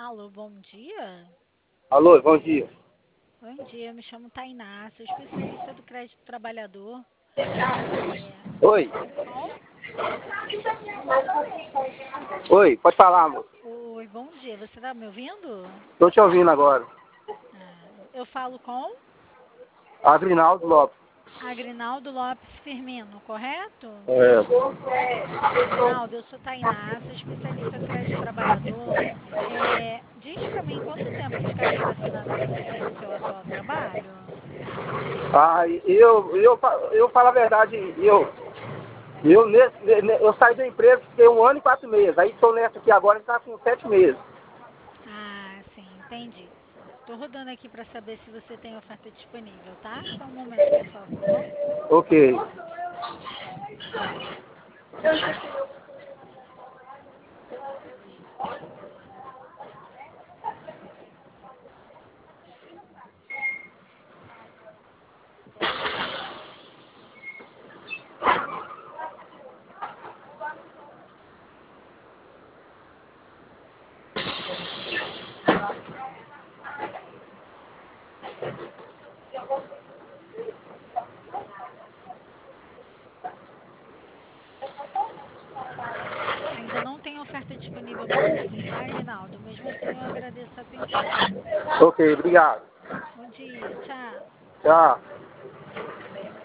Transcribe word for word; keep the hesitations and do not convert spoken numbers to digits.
Alô, bom dia. Alô, bom dia. Bom dia, me chamo Tainá, sou especialista do crédito trabalhador. É, Oi. falo com... Oi, pode falar, amor. Oi, bom dia, você está me ouvindo? Tô te ouvindo agora. Ah, eu falo com Agrinaldo Lopes. Agrinaldo Lopes Firmino, correto? É. Agrinaldo, eu sou Tainá, sou especialista do crédito trabalhador. É, diz pra mim quanto tempo de carteira assinada você tem no seu atual trabalho? Ah, eu, eu, fa- eu falo a verdade, eu, eu, nesse, ne- eu saí da empresa, fiquei um ano e quatro meses. Aí estou nessa aqui agora, está com sete meses. Ah, sim, entendi. Tô rodando aqui para saber se você tem oferta disponível, tá? Só um momento, por favor. Ok. Ainda não tem oferta disponível para você, tá, Agrinaldo? Mesmo assim, eu agradeço a atenção. Ok, obrigado. Bom dia, tchau. Tchau.